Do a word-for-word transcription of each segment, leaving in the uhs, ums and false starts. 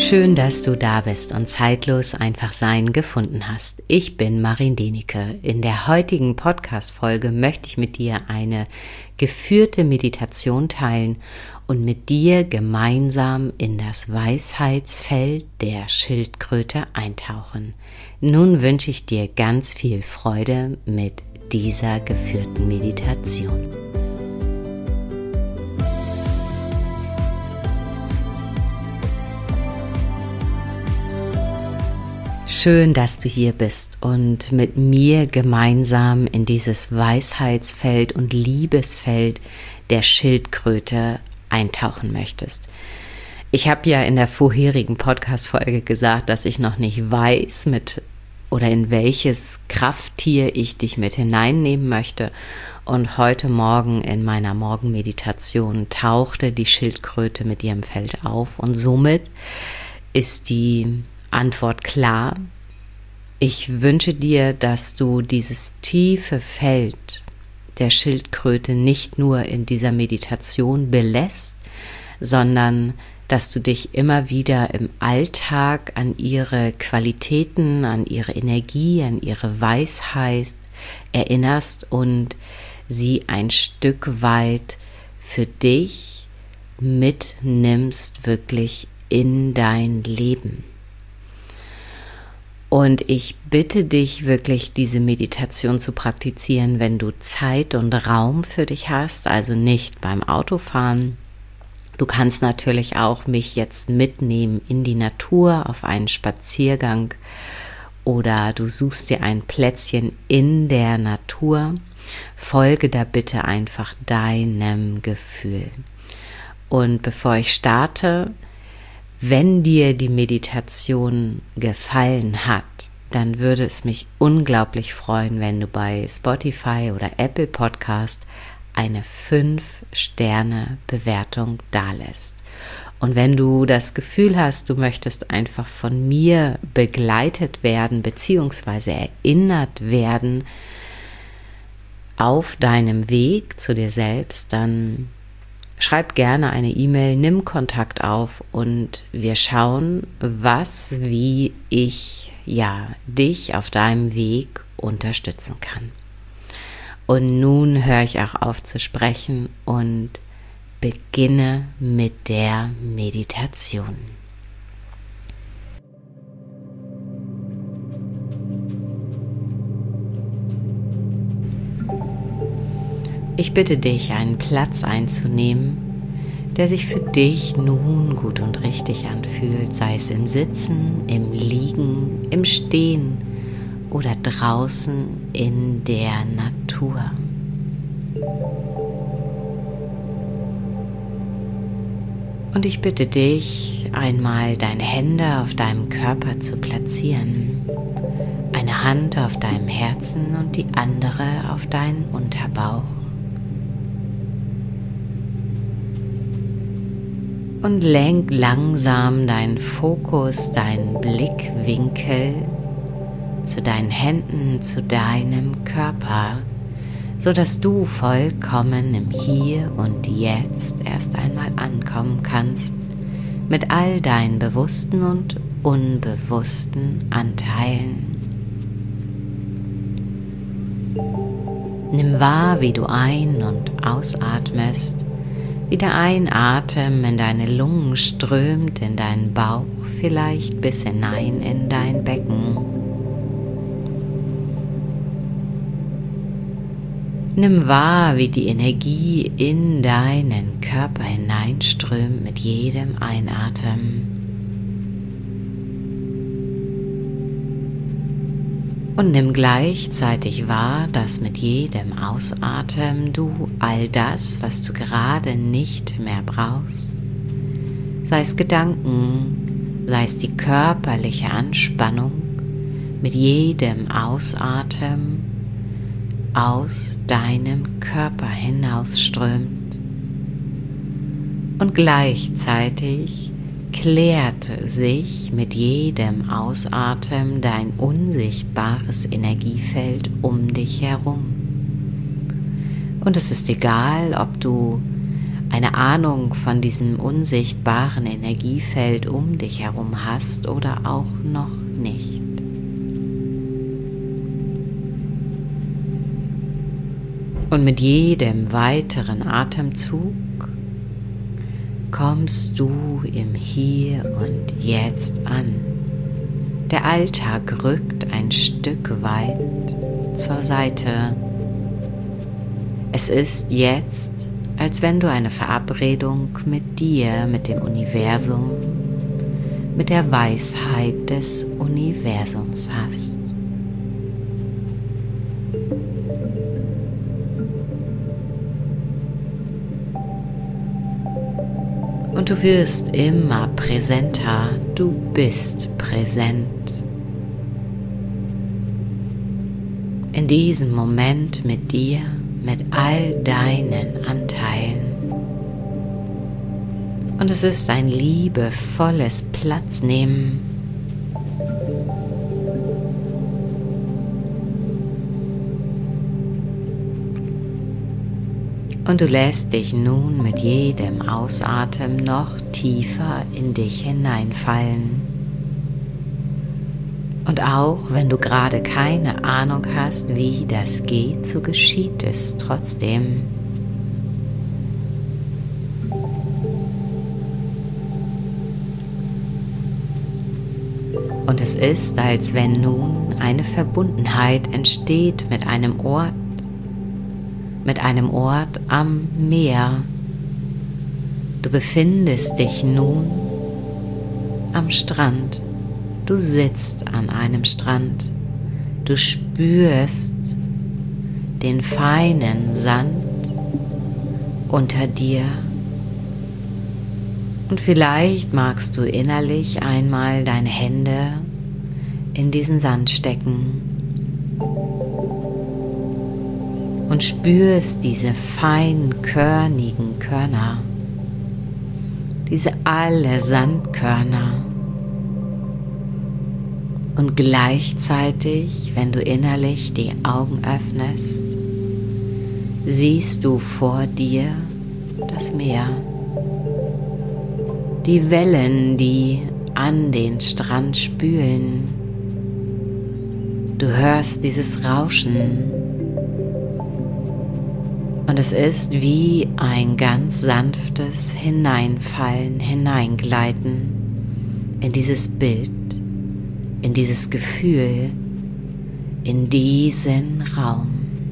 Schön, dass du da bist und zeitlos einfach sein gefunden hast. Ich bin Marin Denike. In der heutigen Podcast-Folge möchte ich mit dir eine geführte Meditation teilen und mit dir gemeinsam in das Weisheitsfeld der Schildkröte eintauchen. Nun wünsche ich dir ganz viel Freude mit dieser geführten Meditation. Schön, dass du hier bist und mit mir gemeinsam in dieses Weisheitsfeld und Liebesfeld der Schildkröte eintauchen möchtest. Ich habe ja in der vorherigen Podcast-Folge gesagt, dass ich noch nicht weiß, mit oder in welches Krafttier ich dich mit hineinnehmen möchte. Und heute Morgen in meiner Morgenmeditation tauchte die Schildkröte mit ihrem Feld auf und somit ist die Antwort klar. Ich wünsche dir, dass du dieses tiefe Feld der Schildkröte nicht nur in dieser Meditation belässt, sondern dass du dich immer wieder im Alltag an ihre Qualitäten, an ihre Energie, an ihre Weisheit erinnerst und sie ein Stück weit für dich mitnimmst, wirklich in dein Leben. Und ich bitte dich wirklich, diese Meditation zu praktizieren, wenn du Zeit und Raum für dich hast, also nicht beim Autofahren. Du kannst natürlich auch mich jetzt mitnehmen in die Natur auf einen Spaziergang oder du suchst dir ein Plätzchen in der Natur. Folge da bitte einfach deinem Gefühl. Und bevor ich starte, wenn dir die Meditation gefallen hat, dann würde es mich unglaublich freuen, wenn du bei Spotify oder Apple Podcast eine fünf Sterne Bewertung dalässt. Und wenn du das Gefühl hast, du möchtest einfach von mir begleitet werden bzw. erinnert werden auf deinem Weg zu dir selbst, dann schreib gerne eine E-Mail, nimm Kontakt auf und wir schauen, was, wie ich ja dich auf deinem Weg unterstützen kann. Und nun höre ich auch auf zu sprechen und beginne mit der Meditation. Ich bitte dich, einen Platz einzunehmen, der sich für dich nun gut und richtig anfühlt, sei es im Sitzen, im Liegen, im Stehen oder draußen in der Natur. Und ich bitte dich, einmal deine Hände auf deinem Körper zu platzieren, eine Hand auf deinem Herzen und die andere auf deinen Unterbauch. Und lenk langsam deinen Fokus, deinen Blickwinkel zu deinen Händen, zu deinem Körper, sodass du vollkommen im Hier und Jetzt erst einmal ankommen kannst mit all deinen bewussten und unbewussten Anteilen. Nimm wahr, wie du ein- und ausatmest, wie der Einatem in deine Lungen strömt, in deinen Bauch, vielleicht bis hinein in dein Becken. Nimm wahr, wie die Energie in deinen Körper hineinströmt mit jedem Einatmen. Und nimm gleichzeitig wahr, dass mit jedem Ausatmen du all das, was du gerade nicht mehr brauchst, sei es Gedanken, sei es die körperliche Anspannung, mit jedem Ausatmen aus deinem Körper hinausströmt. Und gleichzeitig klärt sich mit jedem Ausatmen dein unsichtbares Energiefeld um dich herum. Und es ist egal, ob du eine Ahnung von diesem unsichtbaren Energiefeld um dich herum hast oder auch noch nicht. Und mit jedem weiteren Atemzug kommst du im Hier und Jetzt an. Der Alltag rückt ein Stück weit zur Seite. Es ist jetzt, als wenn du eine Verabredung mit dir, mit dem Universum, mit der Weisheit des Universums hast. Und du wirst immer präsenter, du bist präsent. In diesem Moment mit dir, mit all deinen Anteilen. Und es ist ein liebevolles Platznehmen. Und du lässt dich nun mit jedem Ausatmen noch tiefer in dich hineinfallen. Und auch wenn du gerade keine Ahnung hast, wie das geht, so geschieht es trotzdem. Und es ist, als wenn nun eine Verbundenheit entsteht mit einem Ort, mit einem Ort am Meer. Du befindest dich nun am Strand. Du sitzt an einem Strand. Du spürst den feinen Sand unter dir. Und vielleicht magst du innerlich einmal deine Hände in diesen Sand stecken. Und spürst diese feinen, körnigen Körner, diese alle Sandkörner. Und gleichzeitig, wenn du innerlich die Augen öffnest, siehst du vor dir das Meer. Die Wellen, die an den Strand spülen. Du hörst dieses Rauschen. Und es ist wie ein ganz sanftes Hineinfallen, Hineingleiten in dieses Bild, in dieses Gefühl, in diesen Raum.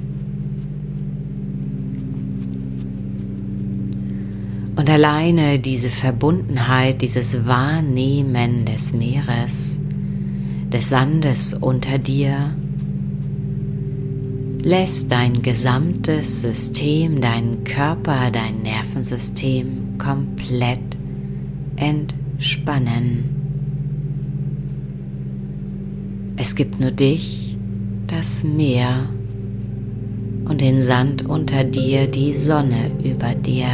Und alleine diese Verbundenheit, dieses Wahrnehmen des Meeres, des Sandes unter dir, lässt dein gesamtes System, deinen Körper, dein Nervensystem komplett entspannen. Es gibt nur dich, das Meer und den Sand unter dir, die Sonne über dir.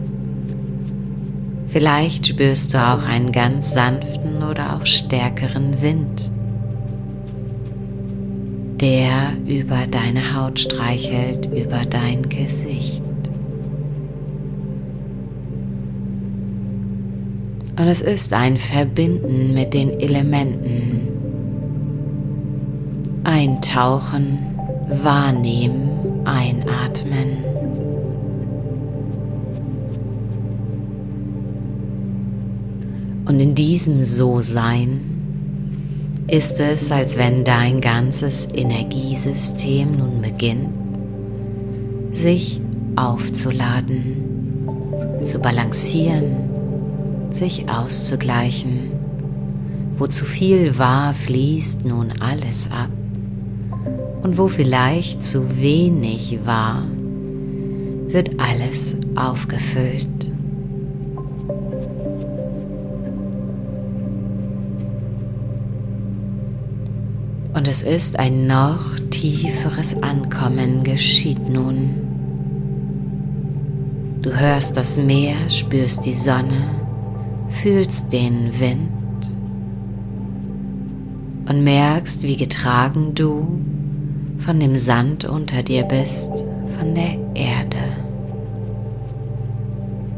Vielleicht spürst du auch einen ganz sanften oder auch stärkeren Wind, der über deine Haut streichelt, über dein Gesicht. Und es ist ein Verbinden mit den Elementen. Eintauchen, wahrnehmen, einatmen. Und in diesem So-Sein ist es, als wenn dein ganzes Energiesystem nun beginnt, sich aufzuladen, zu balancieren, sich auszugleichen. Wo zu viel war, fließt nun alles ab. Und wo vielleicht zu wenig war, wird alles aufgefüllt. Und es ist ein noch tieferes Ankommen geschieht nun. Du hörst das Meer, spürst die Sonne, fühlst den Wind und merkst, wie getragen du von dem Sand unter dir bist, von der Erde.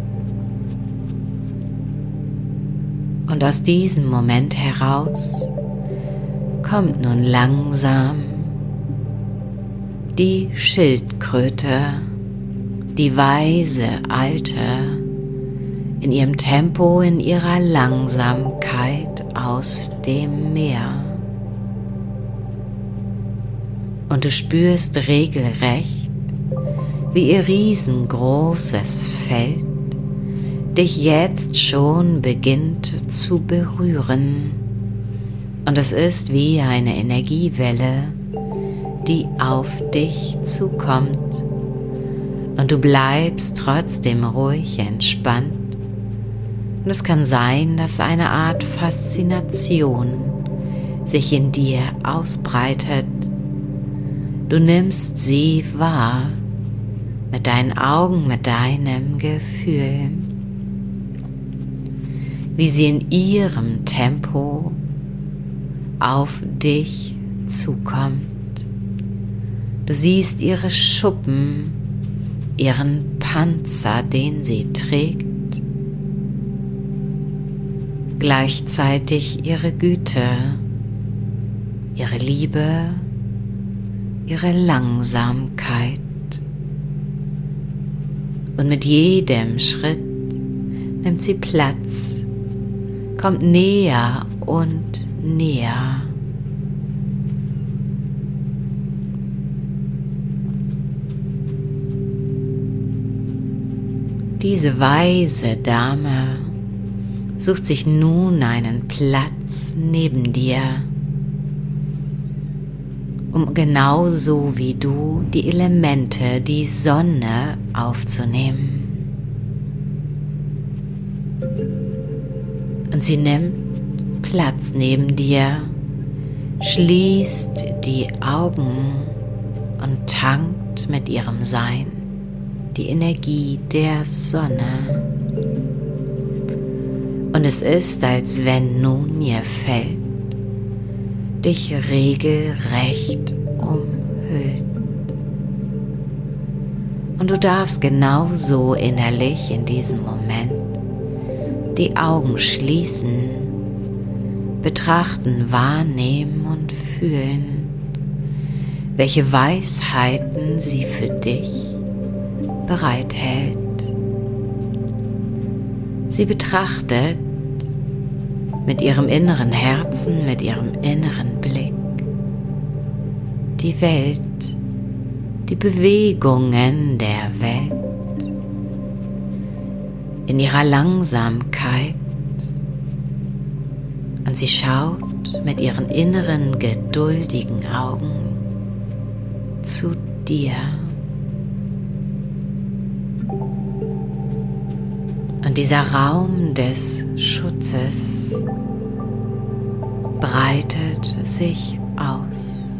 Und aus diesem Moment heraus kommt nun langsam die Schildkröte, die weise Alte, in ihrem Tempo, in ihrer Langsamkeit aus dem Meer. Und du spürst regelrecht, wie ihr riesengroßes Feld dich jetzt schon beginnt zu berühren. Und es ist wie eine Energiewelle, die auf dich zukommt. Und du bleibst trotzdem ruhig entspannt. Und es kann sein, dass eine Art Faszination sich in dir ausbreitet. Du nimmst sie wahr mit deinen Augen, mit deinem Gefühl, wie sie in ihrem Tempo auf dich zukommt. Du siehst ihre Schuppen, ihren Panzer, den sie trägt, gleichzeitig ihre Güte, ihre Liebe, ihre Langsamkeit. Und mit jedem Schritt nimmt sie Platz, kommt näher und näher. Diese weise Dame sucht sich nun einen Platz neben dir, um genauso wie du die Elemente, die Sonne aufzunehmen. Und sie nimmt Platz neben dir, schließt die Augen und tankt mit ihrem Sein die Energie der Sonne. Und es ist, als wenn nun ihr Feld dich regelrecht umhüllt. Und du darfst genauso innerlich in diesem Moment die Augen schließen, betrachten, wahrnehmen und fühlen, welche Weisheiten sie für dich bereithält. Sie betrachtet mit ihrem inneren Herzen, mit ihrem inneren Blick die Welt, die Bewegungen der Welt in ihrer Langsamkeit, und sie schaut mit ihren inneren geduldigen Augen zu dir. Und dieser Raum des Schutzes breitet sich aus.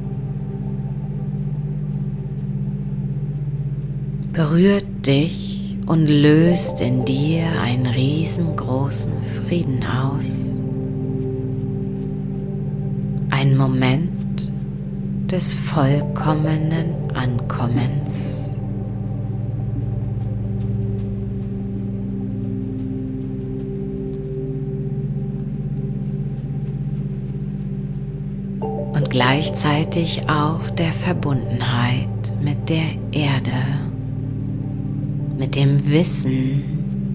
Berührt dich und löst in dir einen riesengroßen Frieden aus. Ein Moment des vollkommenen Ankommens. Und gleichzeitig auch der Verbundenheit mit der Erde, mit dem Wissen.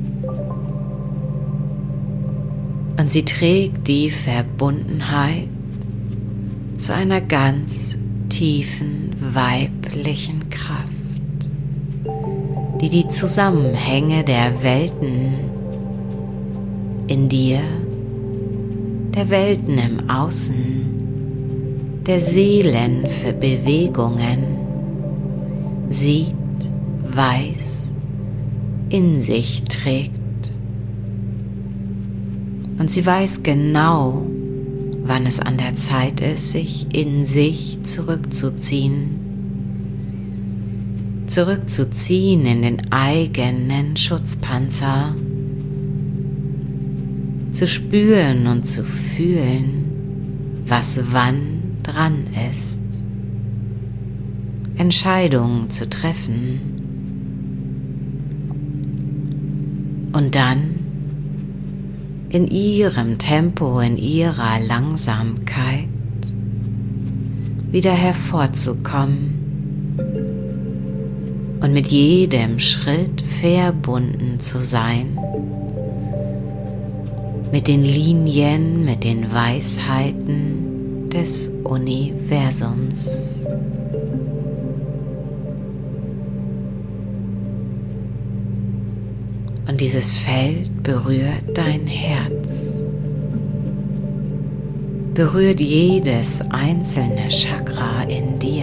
Und sie trägt die Verbundenheit zu einer ganz tiefen weiblichen Kraft, die die Zusammenhänge der Welten in dir, der Welten im Außen, der Seelen für Bewegungen sieht, weiß, in sich trägt. Und sie weiß genau, wann es an der Zeit ist, sich in sich zurückzuziehen. Zurückzuziehen in den eigenen Schutzpanzer, zu spüren und zu fühlen, was wann dran ist, Entscheidungen zu treffen und dann in ihrem Tempo, in ihrer Langsamkeit wieder hervorzukommen und mit jedem Schritt verbunden zu sein, mit den Linien, mit den Weisheiten des Universums. Und dieses Feld berührt dein Herz, berührt jedes einzelne Chakra in dir.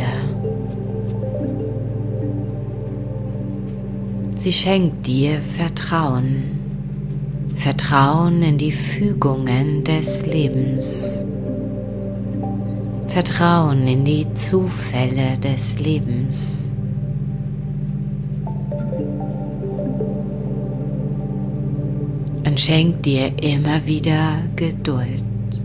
Sie schenkt dir Vertrauen, Vertrauen in die Fügungen des Lebens, Vertrauen in die Zufälle des Lebens. Und schenkt dir immer wieder Geduld.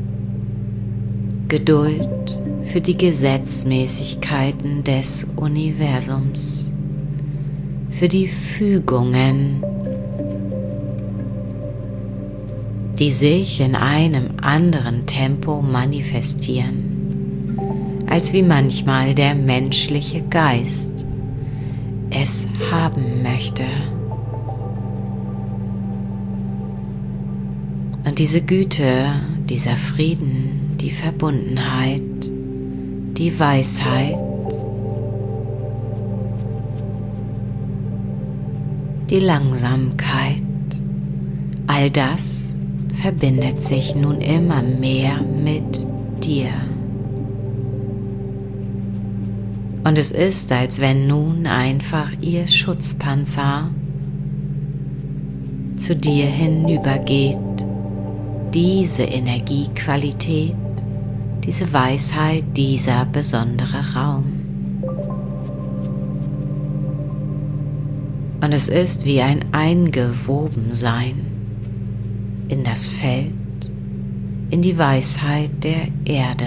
Geduld für die Gesetzmäßigkeiten des Universums, für die Fügungen, die sich in einem anderen Tempo manifestieren, als wie manchmal der menschliche Geist es haben möchte. Und diese Güte, dieser Frieden, die Verbundenheit, die Weisheit, die Langsamkeit, all das verbindet sich nun immer mehr mit dir. Und es ist, als wenn nun einfach ihr Schutzpanzer zu dir hinübergeht, diese Energiequalität, diese Weisheit, dieser besondere Raum. Und es ist wie ein Eingewobensein in das Feld, in die Weisheit der Erde.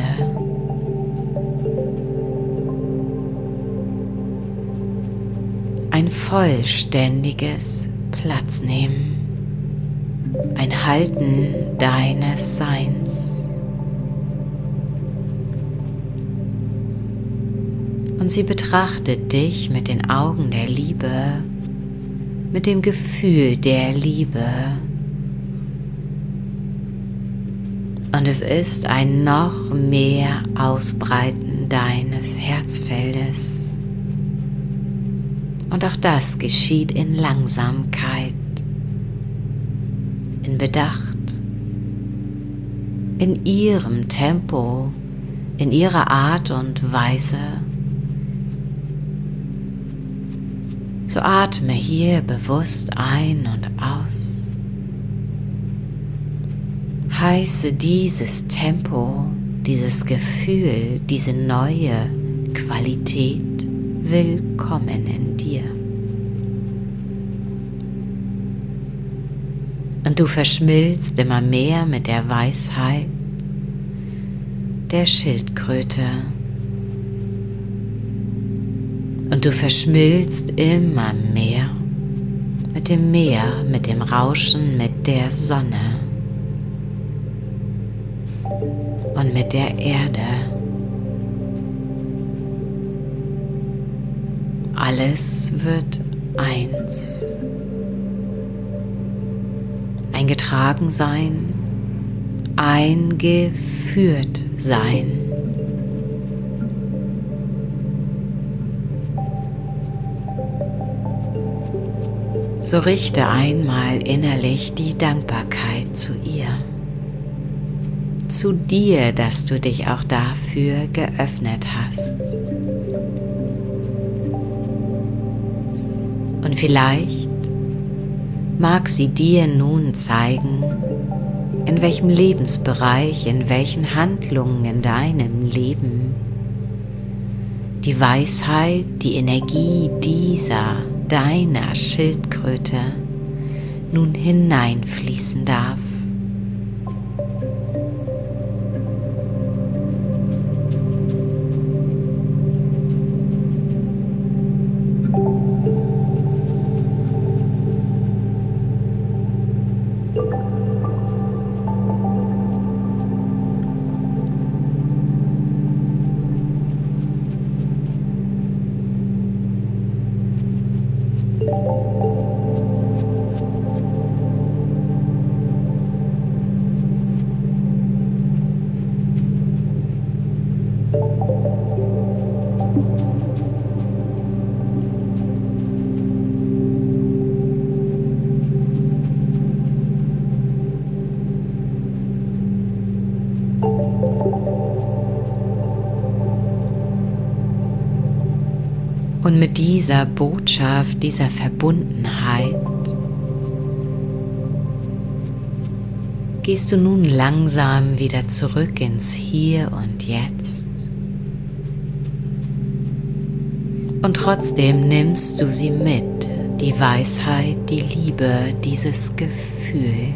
Ein vollständiges Platznehmen, ein Halten deines Seins. Und sie betrachtet dich mit den Augen der Liebe, mit dem Gefühl der Liebe. Und es ist ein noch mehr Ausbreiten deines Herzfeldes. Und auch das geschieht in Langsamkeit, in Bedacht, in ihrem Tempo, in ihrer Art und Weise. So atme hier bewusst ein und aus. Heiße dieses Tempo, dieses Gefühl, diese neue Qualität willkommen in dir. Und du verschmilzt immer mehr mit der Weisheit der Schildkröte. Und du verschmilzt immer mehr mit dem Meer, mit dem Rauschen, mit der Sonne und mit der Erde. Alles wird eins. Ein Getragensein, ein Geführtsein. So richte einmal innerlich die Dankbarkeit zu ihr, zu dir, dass du dich auch dafür geöffnet hast. Und vielleicht mag sie dir nun zeigen, in welchem Lebensbereich, in welchen Handlungen in deinem Leben die Weisheit, die Energie dieser, deiner Schildkröte nun hineinfließen darf. Und mit dieser Botschaft, dieser Verbundenheit gehst du nun langsam wieder zurück ins Hier und Jetzt. Und trotzdem nimmst du sie mit, die Weisheit, die Liebe, dieses Gefühl.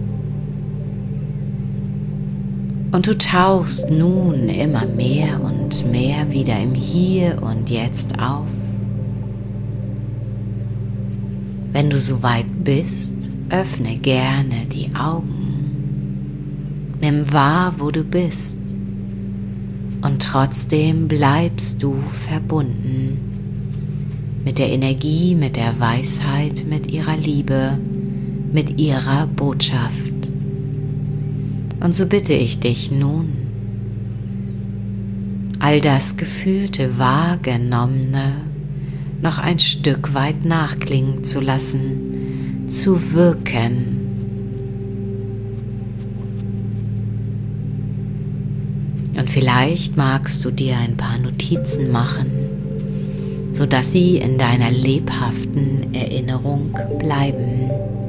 Und du tauchst nun immer mehr und mehr wieder im Hier und Jetzt auf. Wenn du soweit bist, öffne gerne die Augen. Nimm wahr, wo du bist. Und trotzdem bleibst du verbunden mit der Energie, mit der Weisheit, mit ihrer Liebe, mit ihrer Botschaft. Und so bitte ich dich nun, all das Gefühlte, Wahrgenommene noch ein Stück weit nachklingen zu lassen, zu wirken. Und vielleicht magst du dir ein paar Notizen machen, sodass sie in deiner lebhaften Erinnerung bleiben.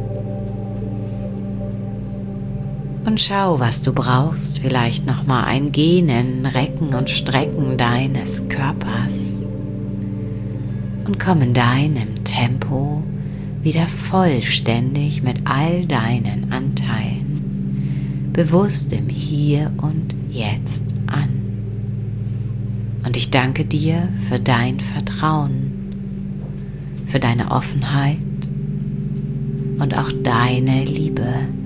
Und schau, was du brauchst, vielleicht nochmal ein Gähnen, Recken und Strecken deines Körpers. Und komm in deinem Tempo wieder vollständig mit all deinen Anteilen, bewusst im Hier und Jetzt an. Und ich danke dir für dein Vertrauen, für deine Offenheit und auch deine Liebe.